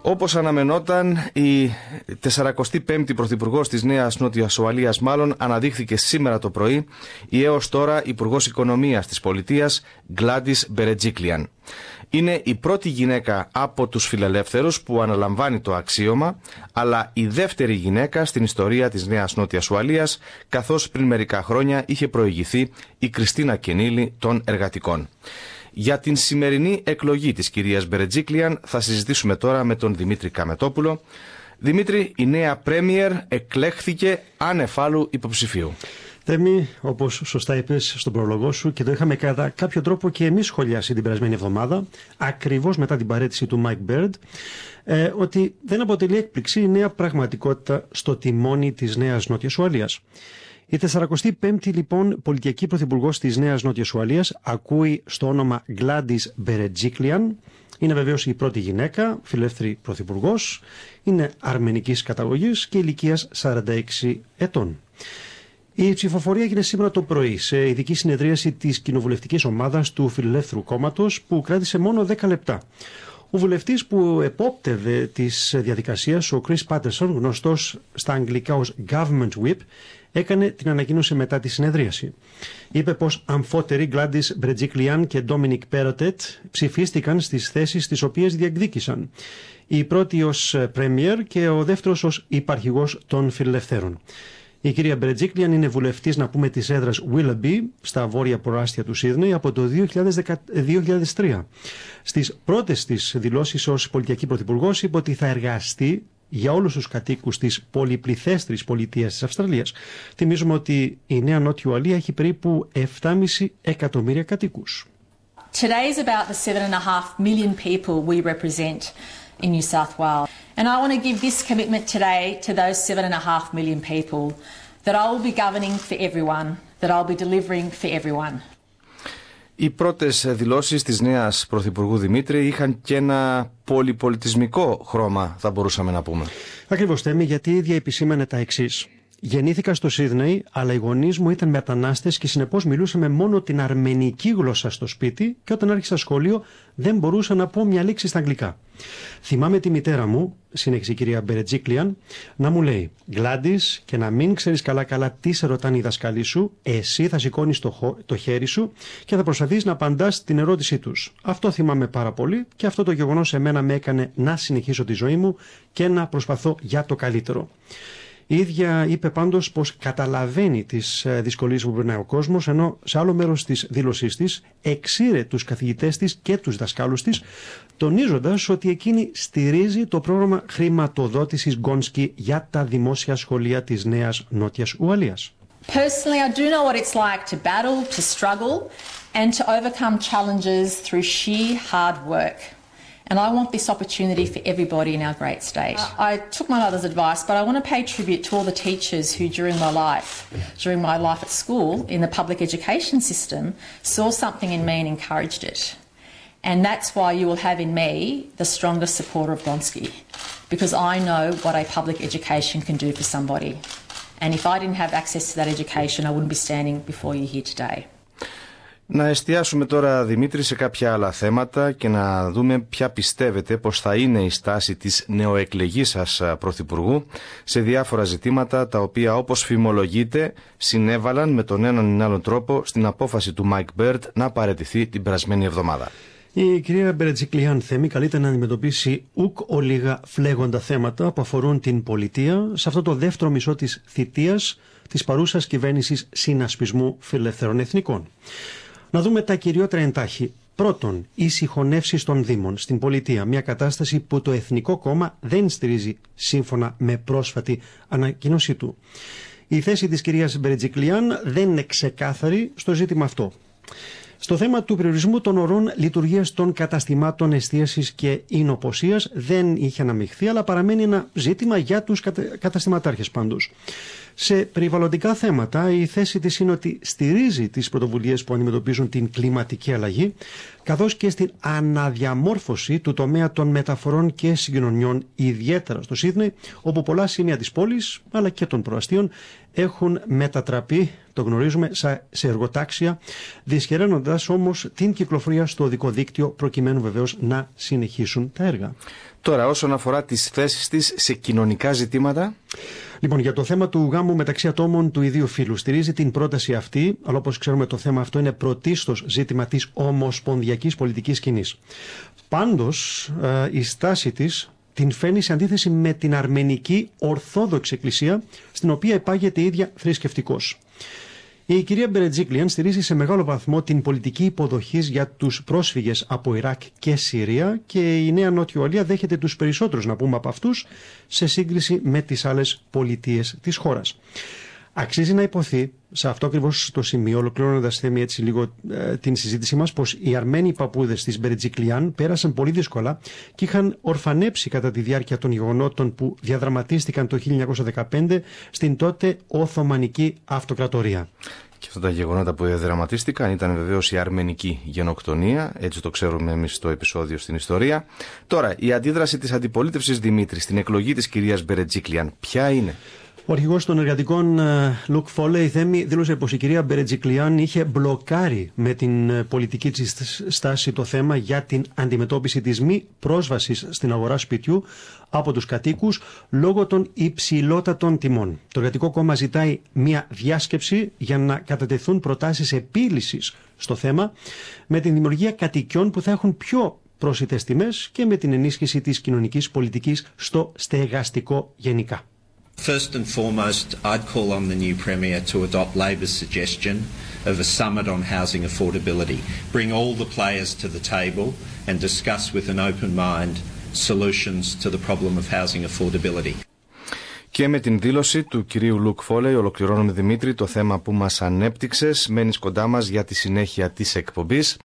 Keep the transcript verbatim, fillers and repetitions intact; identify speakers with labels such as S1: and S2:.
S1: Όπως αναμενόταν, η σαρακοστή πέμπτη πρωθυπουργός της Νέας Νότιας Ουαλίας μάλλον αναδείχθηκε σήμερα το πρωί η έως τώρα Υπουργός Οικονομίας της πολιτείας Γκλάντις Μπερετζίκλιαν. Είναι η πρώτη γυναίκα από τους φιλελεύθερους που αναλαμβάνει το αξίωμα, αλλά η δεύτερη γυναίκα στην ιστορία της Νέας Νότιας Ουαλίας, καθώς πριν μερικά χρόνια είχε προηγηθεί η Κριστίνα Κενίλη των Εργατικών. Για την σημερινή εκλογή της κυρίας Μπερετζίκλιαν θα συζητήσουμε τώρα με τον Δημήτρη Καμετόπουλο. Δημήτρη, η νέα Πρέμιερ εκλέχθηκε ανεφάλου υποψηφίου.
S2: Θέμη, όπως σωστά είπες στον πρόλογο σου και το είχαμε κατά κάποιο τρόπο και εμείς σχολιάσει την περασμένη εβδομάδα, ακριβώς μετά την παραίτηση του Μάικ Μπέρντ, ε, ότι δεν αποτελεί έκπληξη η νέα πραγματικότητα στο τιμόνι της Νέας Νότιας Ουαλίας. Η σαρακοστή πέμπτη λοιπόν πολιτική πρωθυπουργός της Νέας Νότιας Ουαλίας ακούει στο όνομα Γκλάντις Μπερετζίκλιαν. Είναι βεβαίως η πρώτη γυναίκα, φιλελεύθερη πρωθυπουργός, είναι αρμενικής καταγωγής και ηλικίας σαράντα έξι ετών. Η ψηφοφορία έγινε σήμερα το πρωί σε ειδική συνεδρίαση της κοινοβουλευτικής ομάδας του Φιλελεύθερου Κόμματος που κράτησε μόνο δέκα λεπτά. Ο βουλευτής που επόπτευε της διαδικασίας, ο Chris Patterson, γνωστός στα αγγλικά ως Government Whip, έκανε την ανακοίνωση μετά τη συνεδρίαση. Είπε πως αμφότεροι Gladys Berejiklian και Dominic Perrottet ψηφίστηκαν στις θέσεις τις οποίες διεκδίκησαν. Η πρώτη ως Premier και ο δεύτερος ως υπαρχηγός των φιλελευθέρων. Η κυρία Berejiklian είναι βουλευτής, να πούμε, της έδρας Willoughby στα βόρεια προάστια του Σίδνεϊ από το δύο χιλιάδες τρία. Στις πρώτες της δηλώσεις ως πολιτική πρωθυπουργός είπε ότι θα εργαστεί για όλους τους κατοίκους της πολυπληθέστερης πολιτείας της Αυστραλίας. Θυμίζουμε ότι η Νέα Νότια Ουαλία έχει περίπου επτά κόμμα πέντε εκατομμύρια κατοίκους.
S3: Today is about the seven and a half million people we represent in New South Wales. And I want to give this commitment today to those seven and a half million people that I will be governing for everyone, that I'll be delivering for everyone.
S1: Οι πρώτες δηλώσεις της νέας Πρωθυπουργού Δημήτρη είχαν και ένα πολυπολιτισμικό χρώμα, θα μπορούσαμε να πούμε.
S2: Ακριβώς, Θέμη, γιατί η ίδια επισήμανε τα εξής. Γεννήθηκα στο Σίδνεϊ, αλλά οι γονείς μου ήταν μετανάστες και συνεπώς μιλούσαμε μόνο την αρμενική γλώσσα στο σπίτι και όταν άρχισα σχολείο δεν μπορούσα να πω μια λέξη στα αγγλικά. Θυμάμαι τη μητέρα μου, συνέχισε η κυρία Μπερετζίκλιαν, να μου λέει «Γκλάντις, και να μην ξέρεις καλά-καλά τι σε ρωτάνε οι δασκαλοί σου, εσύ θα σηκώνεις το, το χέρι σου και θα προσπαθείς να απαντάς την ερώτησή τους». Αυτό θυμάμαι πάρα πολύ και αυτό το γεγονός εμένα με έκανε να συνεχίσω τη ζωή μου και να προσπαθώ για το καλύτερο. Η ίδια είπε πάντως πως καταλαβαίνει τις δυσκολίες που περνάει ο κόσμος, ενώ σε άλλο μέρος της δήλωσής της εξήρε τους καθηγητές της και τους δασκάλους της, τονίζοντας ότι εκείνη στηρίζει το πρόγραμμα χρηματοδότησης Gonski για τα δημόσια σχολεία της Νέας Νότιας Ουαλίας.
S3: Personally, I do know what it's like to battle, to struggle and to overcome challenges through sheer hard work. And I want this opportunity for everybody in our great state. I took my mother's advice, but I want to pay tribute to all the teachers who during my life, during my life at school, in the public education system, saw something in me and encouraged it. And that's why you will have in me the strongest supporter of Gonski, because I know what a public education can do for somebody. And if I didn't have access to that education, I wouldn't be standing before you here today.
S1: Να εστιάσουμε τώρα, Δημήτρη, σε κάποια άλλα θέματα και να δούμε ποια πιστεύετε πως θα είναι η στάση της νεοεκλεγής σας Πρωθυπουργού σε διάφορα ζητήματα τα οποία, όπως φημολογείται, συνέβαλαν με τον έναν ή άλλον τρόπο στην απόφαση του Μάικ Μπέρντ να παραιτηθεί την περασμένη εβδομάδα.
S2: Η κυρία Μπερετζίκλιαν, Θέμη, καλείται να αντιμετωπίσει ουκ ολίγα φλέγοντα θέματα που αφορούν την πολιτεία σε αυτό το δεύτερο μισό της θητείας της παρούσας κυβέρνησης συνασπισμού φιλελευθερών εθνικών. Να δούμε τα κυριότερα εντάχει. Πρώτον, οι συγχωνεύσεις των Δήμων στην πολιτεία, μια κατάσταση που το Εθνικό Κόμμα δεν στηρίζει σύμφωνα με πρόσφατη ανακοίνωσή του. Η θέση της κυρίας Μπερετζίκλιαν δεν είναι ξεκάθαρη στο ζήτημα αυτό. Στο θέμα του περιορισμού των ωρών λειτουργίας των καταστημάτων εστίασης και εινοποσίας δεν είχε αναμειχθεί, αλλά παραμένει ένα ζήτημα για τους καταστηματάρχες πάντως. Σε περιβαλλοντικά θέματα, η θέση της είναι ότι στηρίζει τις πρωτοβουλίες που αντιμετωπίζουν την κλιματική αλλαγή, καθώς και στην αναδιαμόρφωση του τομέα των μεταφορών και συγκοινωνιών, ιδιαίτερα στο Σίδνεϊ, όπου πολλά σημεία της πόλης, αλλά και των προαστίων, έχουν μετατραπεί, το γνωρίζουμε, σε εργοτάξια, δυσχεραίνοντας όμως την κυκλοφορία στο οδικό δίκτυο, προκειμένου βεβαίως να συνεχίσουν τα έργα.
S1: Τώρα, όσον αφορά τις θέσεις της σε κοινωνικά ζητήματα.
S2: Λοιπόν, για το θέμα του γάμου μεταξύ ατόμων του ιδίου φύλου, στηρίζει την πρόταση αυτή, αλλά όπως ξέρουμε το θέμα αυτό είναι πρωτίστως ζήτημα της ομοσπονδιακής πολιτικής σκηνής. Πάντως, η στάση της την φέρνει σε αντίθεση με την αρμενική Ορθόδοξη Εκκλησία, στην οποία υπάγεται η ίδια θρησκευτικός. Η κυρία Μπερετζίκλιαν στηρίζει σε μεγάλο βαθμό την πολιτική υποδοχής για τους πρόσφυγες από Ιράκ και Συρία και η Νέα Νότιο Ουαλία δέχεται τους περισσότερους, να πούμε, από αυτούς σε σύγκριση με τις άλλες πολιτείες της χώρας. Αξίζει να υποθεί σε αυτό ακριβώς το σημείο, ολοκληρώνοντας, Θέμη, έτσι λίγο ε, την συζήτησή μας, πως οι Αρμένοι παππούδες της Μπερετζίκλιαν πέρασαν πολύ δύσκολα και είχαν ορφανέψει κατά τη διάρκεια των γεγονότων που διαδραματίστηκαν το χίλια εννιακόσια δεκαπέντε στην τότε Οθωμανική Αυτοκρατορία.
S1: Και αυτά τα γεγονότα που διαδραματίστηκαν ήταν βεβαίως η αρμενική γενοκτονία, έτσι το ξέρουμε εμείς στο επεισόδιο στην ιστορία. Τώρα, η αντίδραση της αντιπολίτευσης Δημήτρη στην εκλογή της κυρίας Μπερετζίκλιαν, ποια είναι?
S2: Ο αρχηγός των εργατικών, Λουκ Φόλεϊ, Θέμη, δήλωσε πως η κυρία Μπερετζίκλιαν είχε μπλοκάρει με την πολιτική της στάση το θέμα για την αντιμετώπιση της μη πρόσβασης στην αγορά σπιτιού από τους κατοίκους λόγω των υψηλότατων τιμών. Το Εργατικό Κόμμα ζητάει μια διάσκεψη για να κατατεθούν προτάσεις επίλυσης στο θέμα, με την δημιουργία κατοικιών που θα έχουν πιο πρόσιτες τιμές και με την ενίσχυση της κοινωνικής πολιτικής στο στεγαστικό γενικά.
S4: First and foremost, I'd call on the new Premier to adopt Labor's suggestion of a summit on housing affordability. Bring all the players to the table and discuss with an open mind solutions to the problem of housing affordability.
S1: Και με την δήλωση του κυρίου Λουκ Φόλεϊ ολοκληρώνουμε, Δημήτρη, το θέμα που μας ανέπτυξες. Μένεις κοντά μας για τη συνέχεια της εκπομπής.